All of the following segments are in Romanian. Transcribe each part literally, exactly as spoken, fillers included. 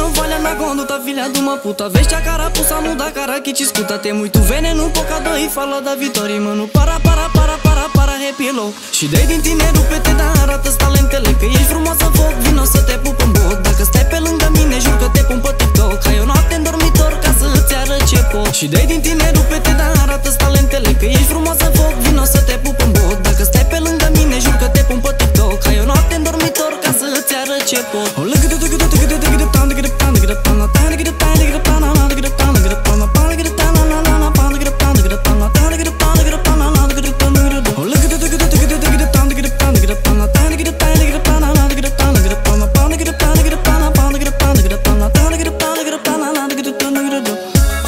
non vale una conduta figlia di una puta. Vestia carapusa muda cara che ci scuta. Te mui tu venenu poca doi falla da vitorii. Mă nu para para para para para happy low. Și dai din tine rupe-te, dar arată talentele. Că ești frumoasă foc, vino să te pup în bot. Dacă stai pe lângă mine, jur că te pun pe TikTok. Hai o noapte în dormitor ca să îți arăt ce pot. Și dai din tine rupe-te, dar arată talentele. Că ești frumoasă foc, vino să te pup în bot. Dacă stai pe lângă mine, jur că te pun pe TikTok. Hai o noapte în dormitor ca să îți arăt ce pot. O lângă de de de de de de de tan de de tan de de tan de tan de de tan de de tan de de tan de de tan de tan de de tan de la la la tan de de tan de de tan de tan de de tan de de tan de la de de tan de de o lângă de de de de de de de tan de de tan de de tan de tan de de tan de de tan de de tan de de tan de tan de de tan de de tan de tan de de tan de de tan de tan de de tan de de tan de de tan de de tan de de.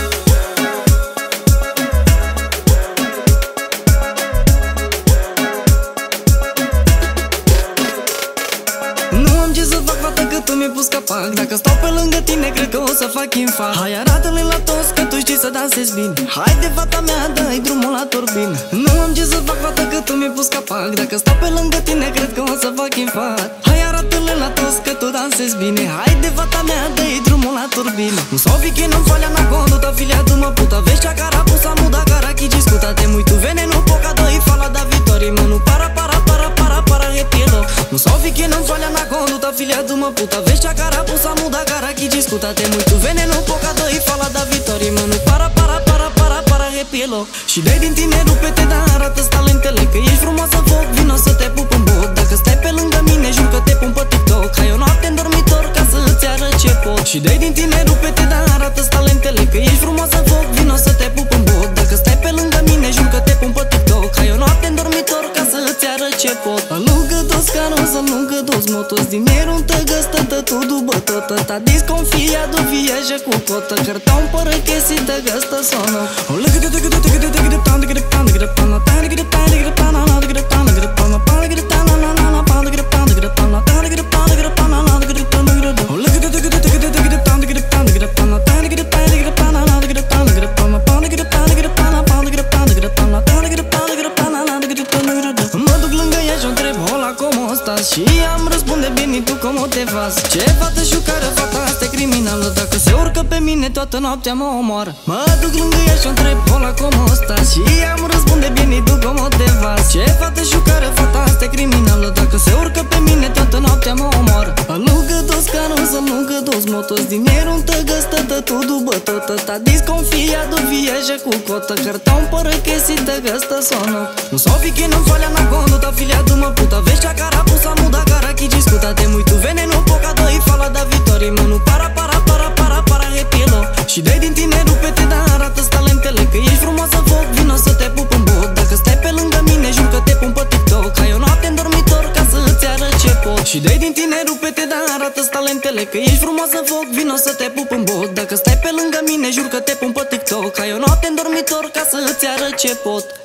Nu am ce să fac, fată, că tu mi-ai pus capac. Dacă stau pe lângă tine, cred că o să fac infarct. Hai, arată-le la toți că tu știi să dansezi bine. Haide, fata mea, dă-i drumul la turbină. Nu am ce să fac, fată, că tu mi-ai pus capac. Dacă stau pe lângă tine, cred că o să fac infarct. Hai, arată-le la toți că tu dansezi bine. Haide, fata mea, dă-i drumul la turbină. Nu so che non falha na conduta, figlia di una puta. Vestia carapusa muda cara che ci scuta. Te muito veneno poca doi fala da vitorii. Mă nu para para para para para happy low. Nu so che non falha na conduta, figlia di una puta. Vestia carapusa muda cara che ci scuta. Te muito veneno poca doi fala da vitorii. Mă nu para para para para para happy low. Și dai din tine rupe-te, dar arată talentele. Că ești frumoasă foc, vino să te pup în bot. Dacă stai pe lângă mine, jur că te pun pe TikTok. Hai o noapte în dormitor ca să îți arăt ce pot. Și dai din tine rupe-te, dar arată talentele. Că ești frumoasă foc, vino să te pup în bot. Dacă stai pe lângă mine, jur că te pun pe TikTok. Hai o noapte în dormitor ca să îți arăt ce pot. Alugă dos caros, alugă dos motos. Dinheiro não te gasta, tá tudo batata. Tá desconfiado, viaja com cota. Cartão para que se te gasta só não. Alugă de de de de de de de tan de de tan de de tan de tan de de tan de de tan de de tan de de tan de tan de de tan de la la la tan de de tan de de tan de tan de de tan de de tan de la de de tan de de alugă de de de de de de de tan de de tan de de tan de tan de de tan de de tan de la de de tan de de tan de tan de de tan de de tan de tan de de tan de de tan de tan de de tan de de tan de la de de tan de de. Mă duc lângă ea și o întreb, hola, cum o stas? Și am răspunde, bine, tu cum o te faci? Ce fată șucară, fata asta e criminală. Dacă se urcă pe mine, toată noaptea mă omoară. Mă duc lângă ea și o întreb, hola, cum o stas? Și am răspunde, bine, tu cum o te faci? Ce fată șucară, fata asta e criminală. Dacă se urcă pe mine, toată noaptea mă omoară. Alugă dos caros, alugă dos motos. Dinheiro não te gasta, tá tudo batata. Tá desconfiado, viaja com cota. Cartão para que se te gasta só não. Não sobe que não falha na conduta, filha de uma puta. Vestia carapusa muda cara que discuta. Tem muito veneno, poca doi fala da vitorii. Mă nu para para para para para happy low. Și dai din tine rupe-te, dar arată talentele. Că ești frumoasă foc, vino să te pup în bot. Dacă stai pe lângă mine, jur că te pun pe TikTok. Hai o noapte în dormitor ca să îți arăt ce pot. Și dai din tine rupe-te, dar arată talentele. Că ești frumoasă foc, vino să te pup în bot. Dacă stai pe lângă mine, jur că te pun pe TikTok. Hai o noapte în dormitor ca să îți arăt ce pot.